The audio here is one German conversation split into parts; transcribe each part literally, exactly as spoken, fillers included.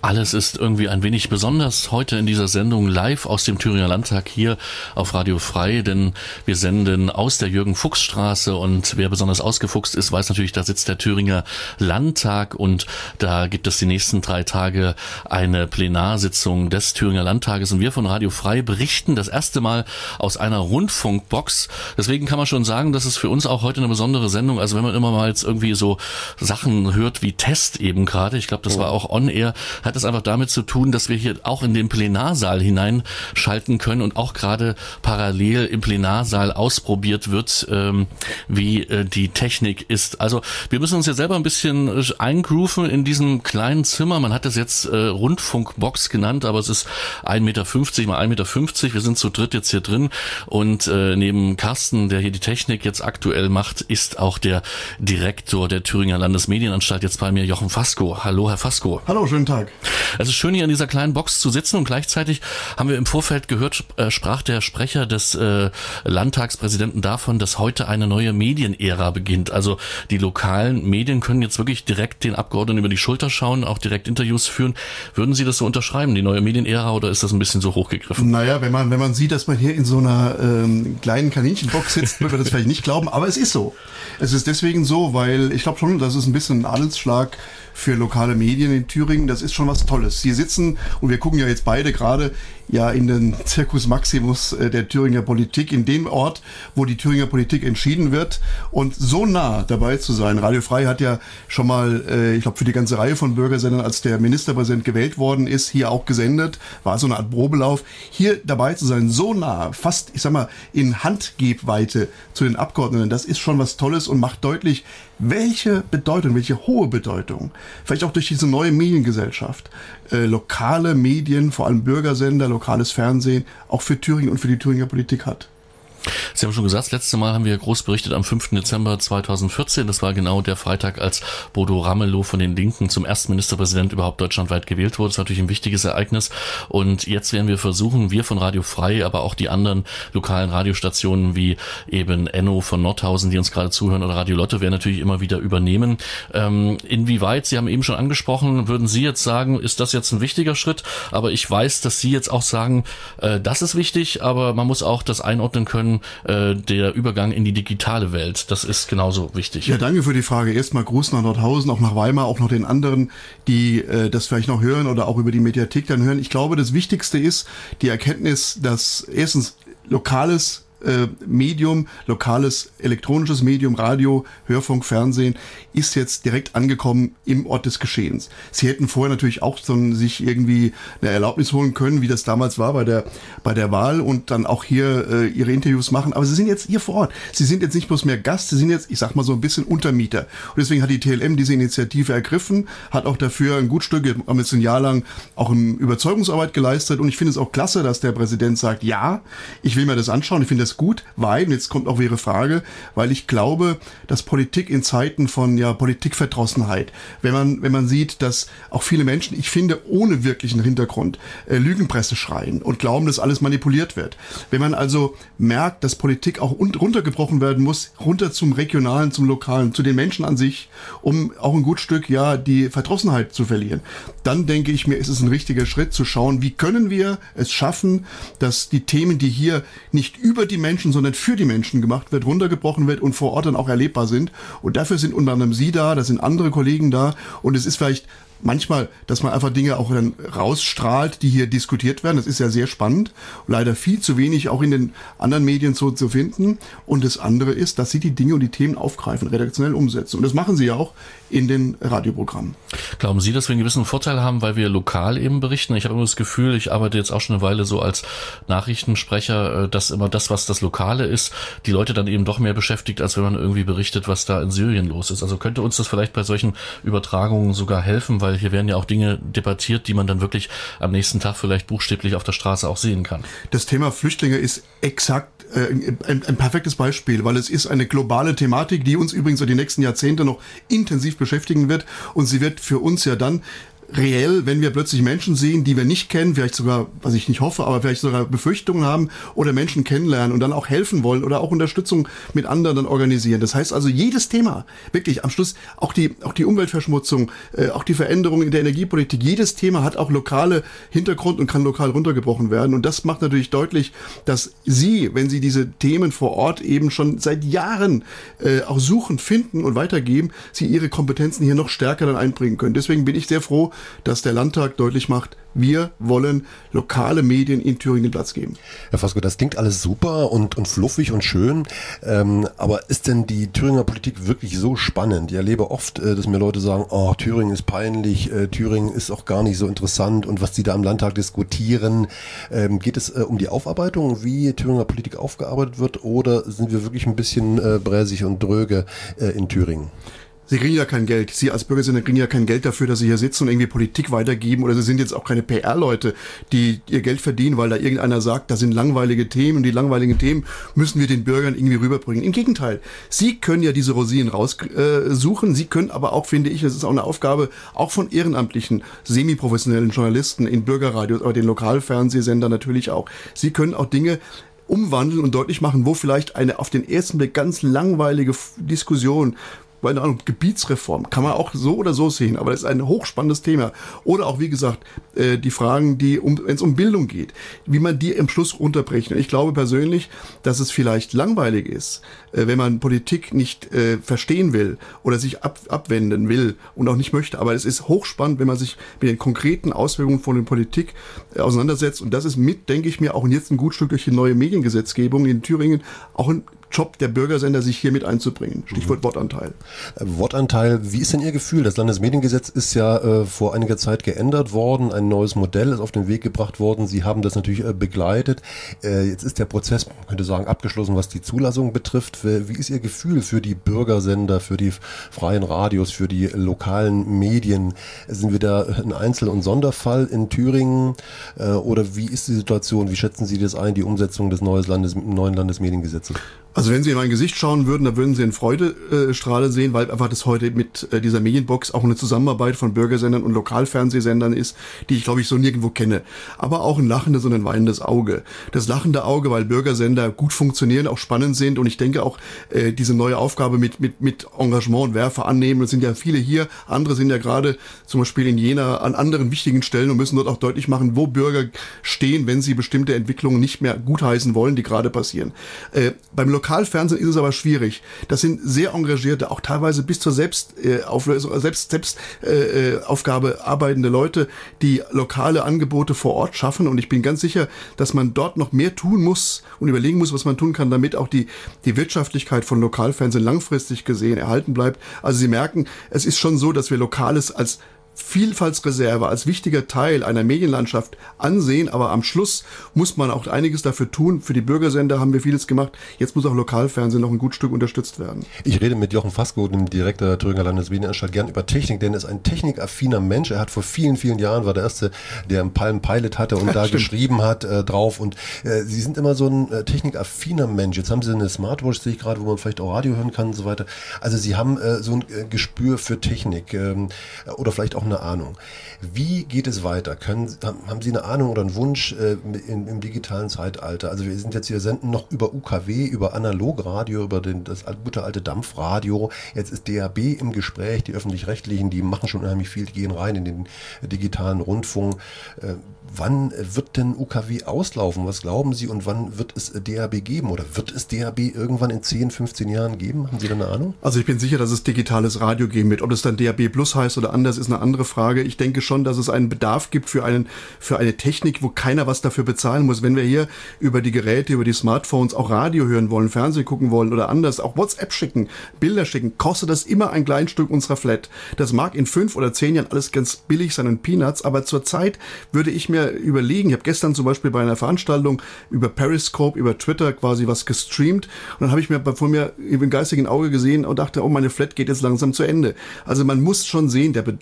Alles ist irgendwie ein wenig besonders heute in dieser Sendung live aus dem Thüringer Landtag hier auf Radio Frei, denn wir senden aus der Jürgen-Fuchs-Straße und wer besonders ausgefuchst ist, weiß natürlich, da sitzt der Thüringer Landtag und da gibt es die nächsten drei Tage eine Plenarsitzung des Thüringer Landtages und wir von Radio Frei berichten das erste Mal aus einer Rundfunkbox. Deswegen kann man schon sagen, das ist für uns auch heute eine besondere Sendung. Also wenn man immer mal jetzt irgendwie so Sachen hört wie Test eben gerade, ich glaube, das war auch on-air, hat es einfach damit zu tun, dass wir hier auch in den Plenarsaal hineinschalten können und auch gerade parallel im Plenarsaal ausprobiert wird, ähm, wie äh, die Technik ist. Also wir müssen uns ja selber ein bisschen äh, eingrooven in diesem kleinen Zimmer. Man hat es jetzt äh, Rundfunkbox genannt, aber es ist ein Meter fünfzig mal ein Meter fünfzig. Wir sind zu dritt jetzt hier drin und äh, neben Carsten, der hier die Technik jetzt aktuell macht, ist auch der Direktor der Thüringer Landesmedienanstalt jetzt bei mir, Jochen Fasko. Hallo, Herr Fasko. Hallo, schönen Tag. Es ist schön, hier in dieser kleinen Box zu sitzen und gleichzeitig haben wir im Vorfeld gehört, äh, sprach der Sprecher des äh, Landtagspräsidenten davon, dass heute eine neue Medienära beginnt. Also die lokalen Medien können jetzt wirklich direkt den Abgeordneten über die Schulter schauen, auch direkt Interviews führen. Würden Sie das so unterschreiben, die neue Medienära, oder ist das ein bisschen so hochgegriffen? Naja, wenn man, wenn man sieht, dass man hier in so einer ähm, kleinen Kaninchenbox sitzt, wird man das vielleicht nicht glauben, aber es ist so. Es ist deswegen so, weil ich glaube schon, das ist ein bisschen ein Adelsschlag für lokale Medien in Thüringen. Das ist schon was Tolles. Sie sitzen, und wir gucken ja jetzt beide gerade ja in den Circus Maximus äh, der Thüringer Politik, in dem Ort, wo die Thüringer Politik entschieden wird, und so nah dabei zu sein. Radio Frei hat ja schon mal, äh, ich glaube, für die ganze Reihe von Bürgersendern, als der Ministerpräsident gewählt worden ist, hier auch gesendet, war so eine Art Probelauf. Hier dabei zu sein, so nah, fast, ich sag mal, in Handgebweite zu den Abgeordneten, das ist schon was Tolles und macht deutlich, welche Bedeutung, welche hohe Bedeutung, vielleicht auch durch diese neue Mediengesellschaft, äh, lokale Medien, vor allem Bürgersender, lokales Fernsehen, auch für Thüringen und für die Thüringer Politik hat. Sie haben schon gesagt, das letzte Mal haben wir groß berichtet am fünften Dezember zweitausendvierzehn. Das war genau der Freitag, als Bodo Ramelow von den Linken zum ersten Ministerpräsident überhaupt deutschlandweit gewählt wurde. Das ist natürlich ein wichtiges Ereignis. Und jetzt werden wir versuchen, wir von Radio Frei, aber auch die anderen lokalen Radiostationen wie eben Enno von Nordhausen, die uns gerade zuhören, oder Radio Lotte, werden natürlich immer wieder übernehmen. Ähm, inwieweit, Sie haben eben schon angesprochen, würden Sie jetzt sagen, ist das jetzt ein wichtiger Schritt? Aber ich weiß, dass Sie jetzt auch sagen, äh, das ist wichtig, aber man muss auch das einordnen können, der Übergang in die digitale Welt. Das ist genauso wichtig. Ja, danke für die Frage. Erstmal Gruß nach Nordhausen, auch nach Weimar, auch noch den anderen, die äh, das vielleicht noch hören oder auch über die Mediathek dann hören. Ich glaube, das Wichtigste ist die Erkenntnis, dass erstens lokales äh, Medium, lokales elektronisches Medium, Radio, Hörfunk, Fernsehen, ist jetzt direkt angekommen im Ort des Geschehens. Sie hätten vorher natürlich auch so ein, sich irgendwie eine Erlaubnis holen können, wie das damals war bei der bei der Wahl, und dann auch hier äh, ihre Interviews machen. Aber sie sind jetzt hier vor Ort. Sie sind jetzt nicht bloß mehr Gast, sie sind jetzt, ich sag mal so ein bisschen Untermieter. Und deswegen hat die T L M diese Initiative ergriffen, hat auch dafür ein gut Stück, haben jetzt ein Jahr lang auch eine Überzeugungsarbeit geleistet. Und ich finde es auch klasse, dass der Präsident sagt, ja, ich will mir das anschauen. Ich finde das gut, weil, und jetzt kommt auch Ihre Frage, weil ich glaube, dass Politik in Zeiten von ja Politikverdrossenheit, wenn man wenn man sieht, dass auch viele Menschen, ich finde, ohne wirklichen Hintergrund äh, Lügenpresse schreien und glauben, dass alles manipuliert wird. Wenn man also merkt, dass Politik auch un- runtergebrochen werden muss, runter zum Regionalen, zum Lokalen, zu den Menschen an sich, um auch ein gut Stück ja die Verdrossenheit zu verlieren, dann denke ich mir, ist es ein richtiger Schritt zu schauen, wie können wir es schaffen, dass die Themen, die hier nicht über die Menschen, sondern für die Menschen gemacht wird, runtergebrochen wird und vor Ort dann auch erlebbar sind. Und dafür sind unter anderem Sie da, da sind andere Kollegen da, und es ist vielleicht manchmal, dass man einfach Dinge auch dann rausstrahlt, die hier diskutiert werden. Das ist ja sehr spannend. Leider viel zu wenig auch in den anderen Medien so zu finden. Und das andere ist, dass Sie die Dinge und die Themen aufgreifen, redaktionell umsetzen. Und das machen Sie ja auch in den Radioprogrammen. Glauben Sie, dass wir einen gewissen Vorteil haben, weil wir lokal eben berichten? Ich habe immer das Gefühl, ich arbeite jetzt auch schon eine Weile so als Nachrichtensprecher, dass immer das, was das Lokale ist, die Leute dann eben doch mehr beschäftigt, als wenn man irgendwie berichtet, was da in Syrien los ist. Also könnte uns das vielleicht bei solchen Übertragungen sogar helfen, weil hier werden ja auch Dinge debattiert, die man dann wirklich am nächsten Tag vielleicht buchstäblich auf der Straße auch sehen kann. Das Thema Flüchtlinge ist exakt äh, ein, ein perfektes Beispiel, weil es ist eine globale Thematik, die uns übrigens die nächsten Jahrzehnte noch intensiv beschäftigen wird, und sie wird für uns ja dann reell, wenn wir plötzlich Menschen sehen, die wir nicht kennen, vielleicht sogar, was ich nicht hoffe, aber vielleicht sogar Befürchtungen haben oder Menschen kennenlernen und dann auch helfen wollen oder auch Unterstützung mit anderen dann organisieren. Das heißt also, jedes Thema, wirklich am Schluss, auch die, auch die Umweltverschmutzung, äh, auch die Veränderung in der Energiepolitik, jedes Thema hat auch lokale Hintergrund und kann lokal runtergebrochen werden. Und das macht natürlich deutlich, dass Sie, wenn Sie diese Themen vor Ort eben schon seit Jahren äh, auch suchen, finden und weitergeben, Sie Ihre Kompetenzen hier noch stärker dann einbringen können. Deswegen bin ich sehr froh, dass der Landtag deutlich macht, wir wollen lokale Medien in Thüringen den Platz geben. Herr Fasko, das klingt alles super und, und fluffig und schön, ähm, aber ist denn die Thüringer Politik wirklich so spannend? Ich erlebe oft, äh, dass mir Leute sagen, oh, Thüringen ist peinlich, äh, Thüringen ist auch gar nicht so interessant und was die da im Landtag diskutieren. Ähm, geht es äh, um die Aufarbeitung, wie Thüringer Politik aufgearbeitet wird, oder sind wir wirklich ein bisschen äh, bräsig und dröge äh, in Thüringen? Sie kriegen ja kein Geld. Sie als Bürgersender kriegen ja kein Geld dafür, dass Sie hier sitzen und irgendwie Politik weitergeben. Oder Sie sind jetzt auch keine P R-Leute, die ihr Geld verdienen, weil da irgendeiner sagt, das sind langweilige Themen und die langweiligen Themen müssen wir den Bürgern irgendwie rüberbringen. Im Gegenteil. Sie können ja diese Rosinen raussuchen. Äh, Sie können aber auch, finde ich, das ist auch eine Aufgabe, auch von ehrenamtlichen, semi-professionellen Journalisten in Bürgerradios, aber den Lokalfernsehsendern natürlich auch. Sie können auch Dinge umwandeln und deutlich machen, wo vielleicht eine auf den ersten Blick ganz langweilige Diskussion, keine Ahnung, Gebietsreform, kann man auch so oder so sehen, aber das ist ein hochspannendes Thema. Oder auch, wie gesagt, äh, die Fragen, die um, wenn es um Bildung geht, wie man die im Schluss runterbrechen. Und ich glaube persönlich, dass es vielleicht langweilig ist, äh, wenn man Politik nicht äh, verstehen will oder sich ab, abwenden will und auch nicht möchte. Aber es ist hochspannend, wenn man sich mit den konkreten Auswirkungen von der Politik äh, auseinandersetzt. Und das ist mit, denke ich mir, auch jetzt ein gutes Stück durch die neue Mediengesetzgebung in Thüringen auch ein Job der Bürgersender, sich hier mit einzubringen. Stichwort Wortanteil. Wortanteil, wie ist denn Ihr Gefühl? Das Landesmediengesetz ist ja äh, vor einiger Zeit geändert worden, ein neues Modell ist auf den Weg gebracht worden. Sie haben das natürlich äh, begleitet. Äh, jetzt ist der Prozess, man könnte sagen, abgeschlossen, was die Zulassung betrifft. Wie ist Ihr Gefühl für die Bürgersender, für die freien Radios, für die lokalen Medien? Sind wir da ein Einzel- und Sonderfall in Thüringen? Äh, oder wie ist die Situation? Wie schätzen Sie das ein, die Umsetzung des neues Landes, neuen Landesmediengesetzes? Also wenn Sie in mein Gesicht schauen würden, dann würden Sie einen Freudestrahle sehen, weil einfach das heute mit äh, dieser Medienbox auch eine Zusammenarbeit von Bürgersendern und Lokalfernsehsendern ist, die ich, glaube ich, so nirgendwo kenne. Aber auch ein lachendes und ein weinendes Auge. Das lachende Auge, weil Bürgersender gut funktionieren, auch spannend sind und ich denke auch äh, diese neue Aufgabe mit mit mit Engagement und Werfe annehmen. Es sind ja viele hier, andere sind ja gerade zum Beispiel in Jena an anderen wichtigen Stellen und müssen dort auch deutlich machen, wo Bürger stehen, wenn sie bestimmte Entwicklungen nicht mehr gutheißen wollen, die gerade passieren. Äh, beim Lokalfernsehen ist es aber schwierig. Das sind sehr engagierte, auch teilweise bis zur Selbstauflösung, selbst, selbst äh, Aufgabe arbeitende Leute, die lokale Angebote vor Ort schaffen. Und ich bin ganz sicher, dass man dort noch mehr tun muss und überlegen muss, was man tun kann, damit auch die, die Wirtschaftlichkeit von Lokalfernsehen langfristig gesehen erhalten bleibt. Also Sie merken, es ist schon so, dass wir Lokales als Vielfaltsreserve, als wichtiger Teil einer Medienlandschaft ansehen, aber am Schluss muss man auch einiges dafür tun. Für die Bürgersender haben wir vieles gemacht. Jetzt muss auch Lokalfernsehen noch ein gut Stück unterstützt werden. Ich rede mit Jochen Fasko, dem Direktor der Thüringer Landesmedienanstalt, gern über Technik, denn er ist ein technikaffiner Mensch. Er hat vor vielen, vielen Jahren, war der Erste, der einen Palm Pilot hatte und ja, da stimmt. geschrieben hat äh, drauf. Und äh, Sie sind immer so ein äh, technikaffiner Mensch. Jetzt haben Sie eine Smartwatch, sehe ich gerade, wo man vielleicht auch Radio hören kann und so weiter. Also Sie haben äh, so ein äh, Gespür für Technik ähm, oder vielleicht auch eine Ahnung. Wie geht es weiter? Können, haben Sie eine Ahnung oder einen Wunsch äh, im, im digitalen Zeitalter? Also wir sind jetzt hier, senden noch über U K W, über Analogradio, über den, das gute alte Dampfradio. Jetzt ist D A B im Gespräch, die Öffentlich-Rechtlichen, die machen schon unheimlich viel, die gehen rein in den digitalen Rundfunk. Äh, wann wird denn U K W auslaufen? Was glauben Sie? Und wann wird es D A B geben? Oder wird es D A B irgendwann in zehn, fünfzehn Jahren geben? Haben Sie da eine Ahnung? Also ich bin sicher, dass es digitales Radio geben wird. Ob es dann D A B Plus heißt oder anders, ist eine andere Frage. Ich denke schon, dass es einen Bedarf gibt für einen, für eine Technik, wo keiner was dafür bezahlen muss. Wenn wir hier über die Geräte, über die Smartphones auch Radio hören wollen, Fernsehen gucken wollen oder anders, auch WhatsApp schicken, Bilder schicken, kostet das immer ein kleines Stück unserer Flat. Das mag in fünf oder zehn Jahren alles ganz billig sein und Peanuts, aber zurzeit würde ich mir überlegen, ich habe gestern zum Beispiel bei einer Veranstaltung über Periscope, über Twitter quasi was gestreamt und dann habe ich mir vor mir im geistigen Auge gesehen und dachte, oh, meine Flat geht jetzt langsam zu Ende. Also man muss schon sehen, der Bedarf nach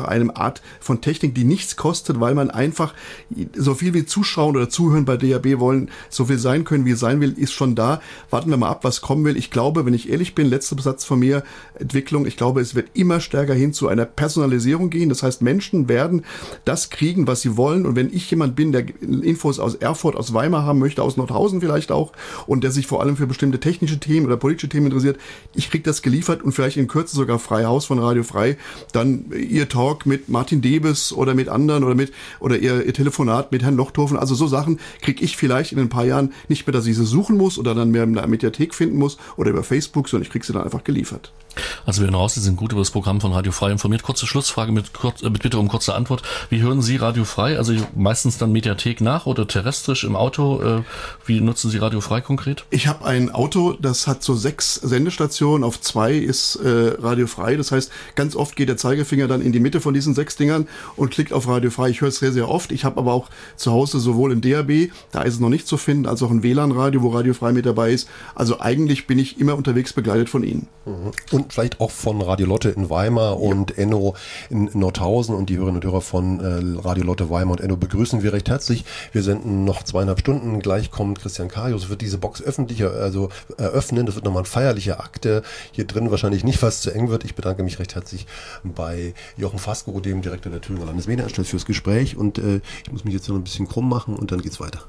nach einer Art von Technik, die nichts kostet, weil man einfach so viel wie zuschauen oder zuhören bei D A B wollen, so viel sein können, wie es sein will, ist schon da. Warten wir mal ab, was kommen will. Ich glaube, wenn ich ehrlich bin, letzter Satz von mir, Entwicklung, ich glaube, es wird immer stärker hin zu einer Personalisierung gehen. Das heißt, Menschen werden das kriegen, was sie wollen. Und wenn ich jemand bin, der Infos aus Erfurt, aus Weimar haben möchte, aus Nordhausen vielleicht auch, und der sich vor allem für bestimmte technische Themen oder politische Themen interessiert, ich kriege das geliefert und vielleicht in Kürze sogar frei Haus von Radio Frei, dann ihr Talk mit Martin Debes oder mit anderen oder mit oder ihr, ihr Telefonat mit Herrn Lochthofen. Also so Sachen kriege ich vielleicht in ein paar Jahren nicht mehr, dass ich sie suchen muss oder dann mehr in der Mediathek finden muss oder über Facebook, sondern ich kriege sie dann einfach geliefert. Also wir hören raus, Sie sind gut über das Programm von Radio Frei informiert. Kurze Schlussfrage mit, kurz, mit Bitte um kurze Antwort. Wie hören Sie Radio Frei? Also meistens dann Mediathek nach oder terrestrisch im Auto? Wie nutzen Sie Radio Frei konkret? Ich habe ein Auto, das hat so sechs Sendestationen. Auf zwei ist äh, Radio Frei. Das heißt, ganz oft geht der Zeigefinger dann in die Mitte von diesen sechs Dingern und klickt auf Radio Frei. Ich höre es sehr, sehr oft. Ich habe aber auch zu Hause sowohl in D A B, da ist es noch nicht zu finden, als auch ein W L A N-Radio, wo Radio Frei mit dabei ist. Also eigentlich bin ich immer unterwegs begleitet von Ihnen. Mhm. Und vielleicht auch von Radio Lotte in Weimar und ja. Enno in Nordhausen und die Hörerinnen und Hörer von äh, Radio Lotte Weimar und Enno begrüßen wir recht herzlich. Wir senden noch zweieinhalb Stunden. Gleich kommt Christian Karius, wird diese Box öffentlich also eröffnen. Das wird nochmal ein feierlicher Akte. Hier drin wahrscheinlich nicht, was zu eng wird. Ich bedanke mich recht herzlich bei Jochen Fasko, dem Direktor der Thüringer Landesmedienanstalt, fürs Gespräch und äh, ich muss mich jetzt noch ein bisschen krumm machen und dann geht's weiter.